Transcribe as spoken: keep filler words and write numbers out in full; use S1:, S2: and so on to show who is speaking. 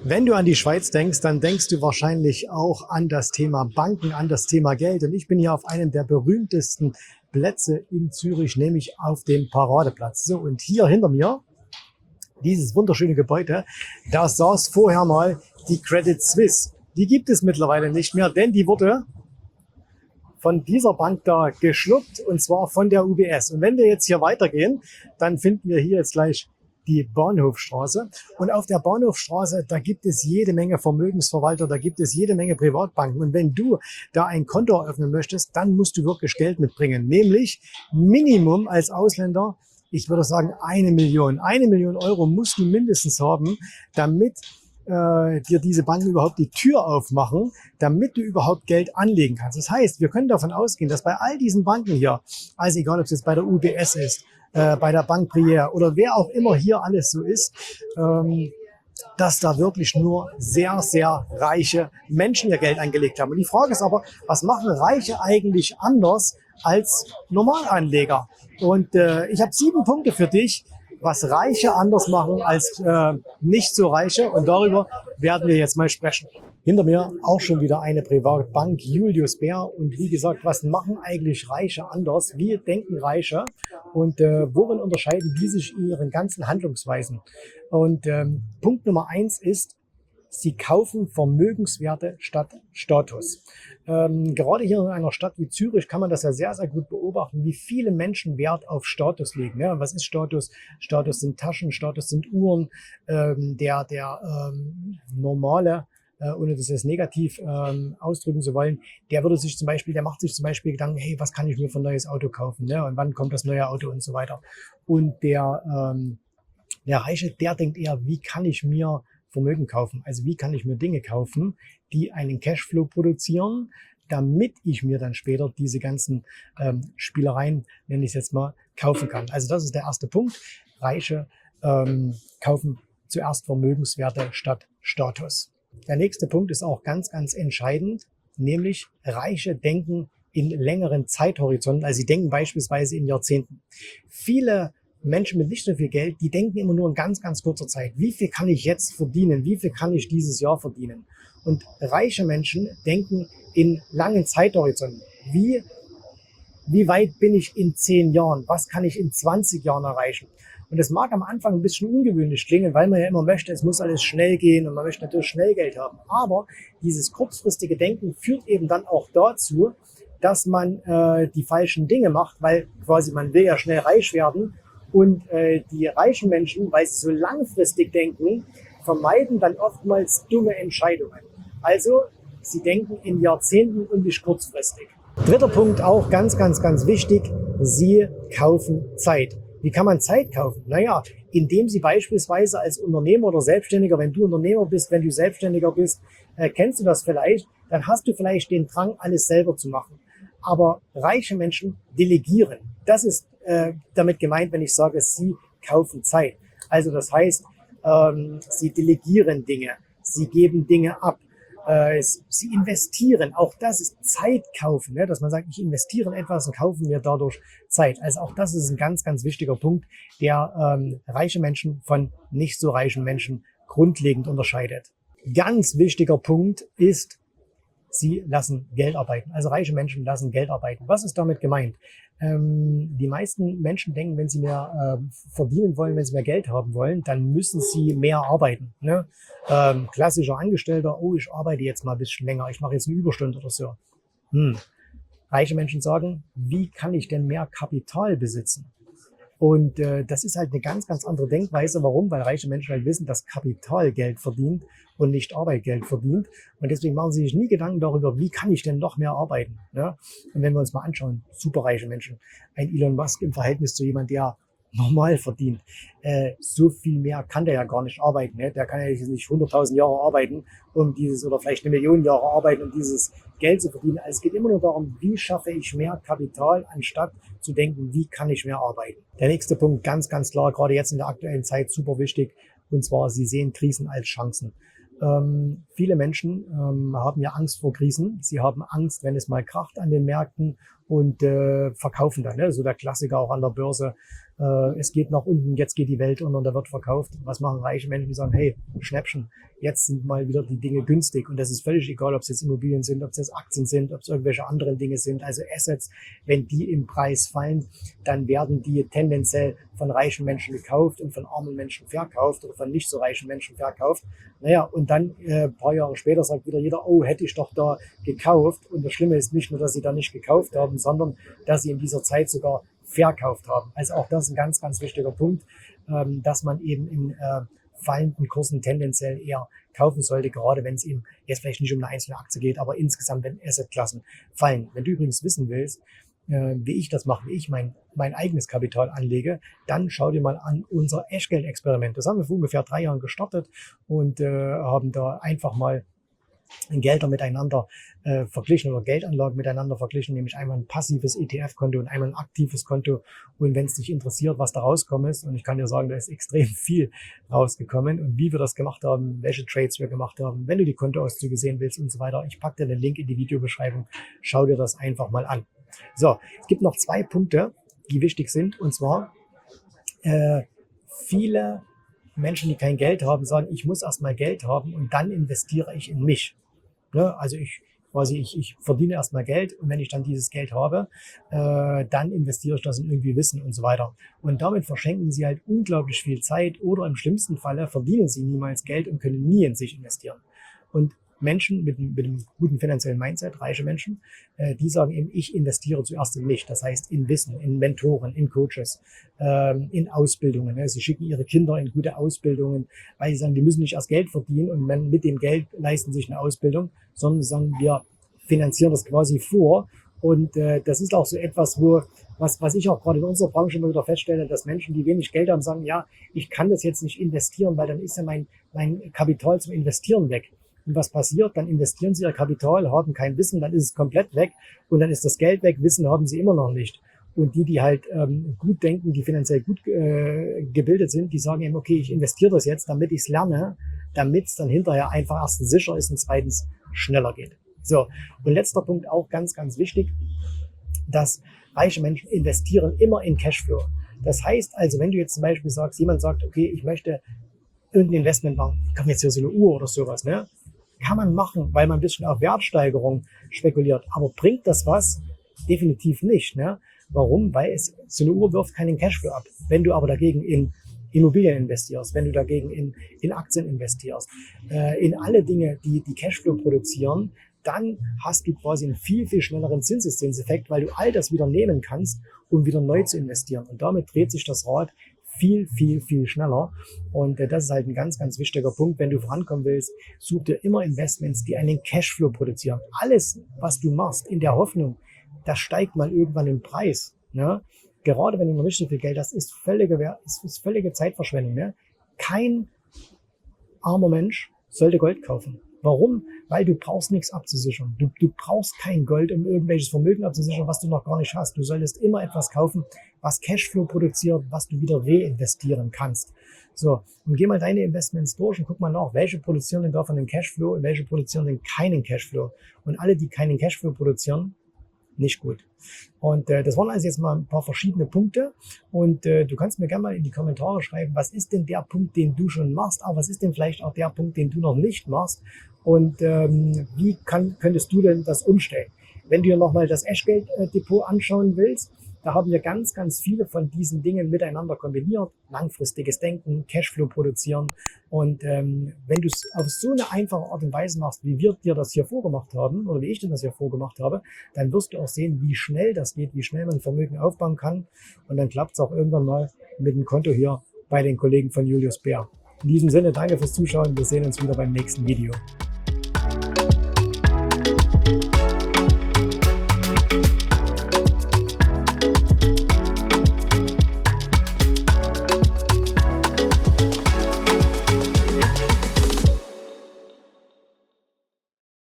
S1: Wenn du an die Schweiz denkst, dann denkst du wahrscheinlich auch an das Thema Banken, an das Thema Geld. Und ich bin hier auf einem der berühmtesten Plätze in Zürich, nämlich auf dem Paradeplatz. So, und hier hinter mir, dieses wunderschöne Gebäude, da saß vorher mal die Credit Suisse. Die gibt es mittlerweile nicht mehr, denn die wurde von dieser Bank da geschluckt, und zwar von der U B S. Und wenn wir jetzt hier weitergehen, dann finden wir hier jetzt gleich die Bahnhofstraße. Und auf der Bahnhofstraße, da gibt es jede Menge Vermögensverwalter, da gibt es jede Menge Privatbanken. Und wenn du da ein Konto eröffnen möchtest, dann musst du wirklich Geld mitbringen. Nämlich Minimum als Ausländer, ich würde sagen eine Million. Eine Million Euro musst du mindestens haben, damit äh, dir diese Banken überhaupt die Tür aufmachen, damit du überhaupt Geld anlegen kannst. Das heißt, wir können davon ausgehen, dass bei all diesen Banken hier, also egal ob es jetzt bei der U B S ist, äh, bei der Bank Brière oder wer auch immer hier alles so ist, ähm, dass da wirklich nur sehr, sehr reiche Menschen ihr Geld angelegt haben. Und die Frage ist aber, was machen Reiche eigentlich anders als Normalanleger? Und äh, ich habe sieben Punkte für dich, was Reiche anders machen als äh, nicht so Reiche. Und darüber werden wir jetzt mal sprechen. Hinter mir auch schon wieder eine Privatbank, Julius Baer. Und wie gesagt, was machen eigentlich Reiche anders? Wie denken Reiche? Und äh, worin unterscheiden die sich in ihren ganzen Handlungsweisen? Und ähm, Punkt Nummer eins ist, sie kaufen Vermögenswerte statt Status. Ähm, gerade hier in einer Stadt wie Zürich kann man das ja sehr, sehr gut beobachten, wie viele Menschen Wert auf Status legen. Ja, was ist Status? Status sind Taschen, Status sind Uhren. Ähm, der der ähm, normale, äh, ohne das jetzt negativ ähm, ausdrücken zu wollen, der würde sich zum Beispiel, der macht sich zum Beispiel Gedanken, hey, was kann ich mir für ein neues Auto kaufen? Ne? Und wann kommt das neue Auto und so weiter. Und der, ähm, der Reiche, der denkt eher, wie kann ich mir Vermögen kaufen. Also wie kann ich mir Dinge kaufen, die einen Cashflow produzieren, damit ich mir dann später diese ganzen ähm, Spielereien, nenne ich es jetzt mal, kaufen kann. Also das ist der erste Punkt. Reiche ähm, kaufen zuerst Vermögenswerte statt Status. Der nächste Punkt ist auch ganz, ganz entscheidend, nämlich Reiche denken in längeren Zeithorizonten. Also sie denken beispielsweise in Jahrzehnten. Viele Menschen mit nicht so viel Geld, die denken immer nur in ganz, ganz kurzer Zeit. Wie viel kann ich jetzt verdienen? Wie viel kann ich dieses Jahr verdienen? Und reiche Menschen denken in langen Zeithorizonten. Wie, wie weit bin ich in zehn Jahren? Was kann ich in zwanzig Jahren erreichen? Und das mag am Anfang ein bisschen ungewöhnlich klingen, weil man ja immer möchte, es muss alles schnell gehen und man möchte natürlich schnell Geld haben. Aber dieses kurzfristige Denken führt eben dann auch dazu, dass man äh, die falschen Dinge macht, weil quasi man will ja schnell reich werden. Und äh, die reichen Menschen, weil sie so langfristig denken, vermeiden dann oftmals dumme Entscheidungen. Also sie denken in Jahrzehnten und nicht kurzfristig. Dritter Punkt auch ganz, ganz, ganz wichtig. Sie kaufen Zeit. Wie kann man Zeit kaufen? Naja, indem sie beispielsweise als Unternehmer oder Selbstständiger, wenn du Unternehmer bist, wenn du Selbstständiger bist, äh, kennst du das vielleicht, dann hast du vielleicht den Drang, alles selber zu machen. Aber reiche Menschen delegieren. Das ist äh, damit gemeint, wenn ich sage, sie kaufen Zeit. Also das heißt, ähm, sie delegieren Dinge, sie geben Dinge ab, äh, sie investieren. Auch das ist Zeit kaufen, ne? Dass man sagt, ich investiere in etwas und kaufe mir dadurch Zeit. Also auch das ist ein ganz, ganz wichtiger Punkt, der ähm, reiche Menschen von nicht so reichen Menschen grundlegend unterscheidet. Ganz wichtiger Punkt ist, sie lassen Geld arbeiten. Also reiche Menschen lassen Geld arbeiten. Was ist damit gemeint? Ähm, die meisten Menschen denken, wenn sie mehr äh, verdienen wollen, wenn sie mehr Geld haben wollen, dann müssen sie mehr arbeiten. Ne? Ähm, klassischer Angestellter, oh, ich arbeite jetzt mal ein bisschen länger, ich mache jetzt eine Überstunde oder so. Hm. Reiche Menschen sagen, wie kann ich denn mehr Kapital besitzen? Und äh, das ist halt eine ganz, ganz andere Denkweise. Warum? Weil reiche Menschen halt wissen, dass Kapital Geld verdient und nicht Arbeit Geld verdient. Und deswegen machen sie sich nie Gedanken darüber, wie kann ich denn noch mehr arbeiten. Ja? Und wenn wir uns mal anschauen, superreiche Menschen, ein Elon Musk im Verhältnis zu jemand, der normal verdient, äh, so viel mehr kann der ja gar nicht arbeiten. Ne? Der kann ja nicht hunderttausend Jahre arbeiten, um dieses, oder vielleicht eine Million Jahre arbeiten, um dieses Geld zu verdienen. Also es geht immer nur darum, wie schaffe ich mehr Kapital, anstatt zu denken, wie kann ich mehr arbeiten. Der nächste Punkt, ganz, ganz klar, gerade jetzt in der aktuellen Zeit super wichtig, und zwar, sie sehen Krisen als Chancen. Ähm, viele Menschen ähm, haben ja Angst vor Krisen. Sie haben Angst, wenn es mal kracht an den Märkten, und äh, verkaufen dann. Ne? So der Klassiker auch an der Börse. äh, es geht nach unten, jetzt geht die Welt unter und da wird verkauft. Was machen reiche Menschen, die sagen, hey, Schnäppchen, jetzt sind mal wieder die Dinge günstig und das ist völlig egal, ob es jetzt Immobilien sind, ob es jetzt Aktien sind, ob es irgendwelche anderen Dinge sind, also Assets, wenn die im Preis fallen, dann werden die tendenziell von reichen Menschen gekauft und von armen Menschen verkauft oder von nicht so reichen Menschen verkauft. Naja, und dann äh, ein paar Jahre später sagt wieder jeder, oh, hätte ich doch da gekauft. Und das Schlimme ist nicht nur, dass sie da nicht gekauft haben, sondern dass sie in dieser Zeit sogar verkauft haben. Also auch das ist ein ganz, ganz wichtiger Punkt, ähm, dass man eben in äh, fallenden Kursen tendenziell eher kaufen sollte, gerade wenn es eben jetzt vielleicht nicht um eine einzelne Aktie geht, aber insgesamt, wenn Assetklassen fallen. Wenn du übrigens wissen willst, äh, wie ich das mache, wie ich mein, mein eigenes Kapital anlege, dann schau dir mal an unser Echtgeld-Experiment. Das haben wir vor ungefähr drei Jahren gestartet und äh, haben da einfach mal Gelder miteinander äh, verglichen oder Geldanlagen miteinander verglichen, nämlich einmal ein passives E T F-Konto und einmal ein aktives Konto. Und wenn es dich interessiert, was da rausgekommen ist, und ich kann dir sagen, da ist extrem viel rausgekommen und wie wir das gemacht haben, welche Trades wir gemacht haben, wenn du die Kontoauszüge sehen willst und so weiter. Ich packe dir den Link in die Videobeschreibung. Schau dir das einfach mal an. So, es gibt noch zwei Punkte, die wichtig sind, und zwar äh, viele Menschen, die kein Geld haben, sagen, ich muss erstmal Geld haben und dann investiere ich in mich. Ja, also ich quasi, ich, ich verdiene erstmal Geld und wenn ich dann dieses Geld habe, äh, dann investiere ich das in irgendwie Wissen und so weiter. Und damit verschenken sie halt unglaublich viel Zeit oder im schlimmsten Falle verdienen sie niemals Geld und können nie in sich investieren. Und Menschen mit, mit einem guten finanziellen Mindset, reiche Menschen, äh, die sagen eben, ich investiere zuerst in mich. Das heißt in Wissen, in Mentoren, in Coaches, ähm, in Ausbildungen. Ne? Sie schicken ihre Kinder in gute Ausbildungen, weil sie sagen, die müssen nicht erst Geld verdienen und man, mit dem Geld leisten sich eine Ausbildung, sondern sagen, wir finanzieren das quasi vor. Und äh, das ist auch so etwas, wo was, was ich auch gerade in unserer Branche immer wieder feststelle, dass Menschen, die wenig Geld haben, sagen, ja, ich kann das jetzt nicht investieren, weil dann ist ja mein, mein Kapital zum Investieren weg. Und was passiert? Dann investieren sie ihr Kapital, haben kein Wissen, dann ist es komplett weg und dann ist das Geld weg, Wissen haben sie immer noch nicht. Und die, die halt ähm, gut denken, die finanziell gut äh, gebildet sind, die sagen eben, okay, ich investiere das jetzt, damit ich es lerne, damit es dann hinterher einfach erstens sicher ist und zweitens schneller geht. So, und letzter Punkt auch ganz, ganz wichtig, dass reiche Menschen investieren immer in Cashflow. Das heißt also, wenn du jetzt zum Beispiel sagst, jemand sagt, okay, ich möchte irgendein Investment machen, ich kaufe jetzt hier so eine Uhr oder sowas, ne? Kann man machen, weil man ein bisschen auf Wertsteigerung spekuliert. Aber bringt das was? Definitiv nicht. Ne? Warum? Weil es, so eine Uhr wirft keinen Cashflow ab. Wenn du aber dagegen in Immobilien investierst, wenn du dagegen in, in Aktien investierst, äh, in alle Dinge, die, die Cashflow produzieren, dann hast du quasi einen viel, viel schnelleren Zinseszinseffekt, weil du all das wieder nehmen kannst, um wieder neu zu investieren. Und damit dreht sich das Rad viel, viel, viel schneller. Und äh, das ist halt ein ganz, ganz wichtiger Punkt. Wenn du vorankommen willst, such dir immer Investments, die einen Cashflow produzieren. Alles, was du machst, in der Hoffnung, das steigt mal irgendwann im Preis. Ne? Gerade wenn du noch nicht so viel Geld hast, ist völlige, ist, ist völlige Zeitverschwendung. Ne? Kein armer Mensch sollte Gold kaufen. Warum? Weil du brauchst nichts abzusichern. Du, du brauchst kein Gold, um irgendwelches Vermögen abzusichern, was du noch gar nicht hast. Du solltest immer etwas kaufen, was Cashflow produziert, was du wieder reinvestieren kannst. So, und geh mal deine Investments durch und guck mal nach, welche produzieren denn davon den Cashflow und welche produzieren denn keinen Cashflow. Und alle, die keinen Cashflow produzieren, nicht gut. Und äh, das waren also jetzt mal ein paar verschiedene Punkte und äh, du kannst mir gerne mal in die Kommentare schreiben, was ist denn der Punkt, den du schon machst, aber was ist denn vielleicht auch der Punkt, den du noch nicht machst und ähm, wie kann, könntest du denn das umstellen? Wenn du dir nochmal das Echtgeld-Depot anschauen willst, da haben wir ganz, ganz viele von diesen Dingen miteinander kombiniert. Langfristiges Denken, Cashflow produzieren. Und ähm, wenn du es auf so eine einfache Art und Weise machst, wie wir dir das hier vorgemacht haben, oder wie ich dir das hier vorgemacht habe, dann wirst du auch sehen, wie schnell das geht, wie schnell man Vermögen aufbauen kann. Und dann klappt es auch irgendwann mal mit dem Konto hier bei den Kollegen von Julius Bär. In diesem Sinne, danke fürs Zuschauen. Wir sehen uns wieder beim nächsten Video.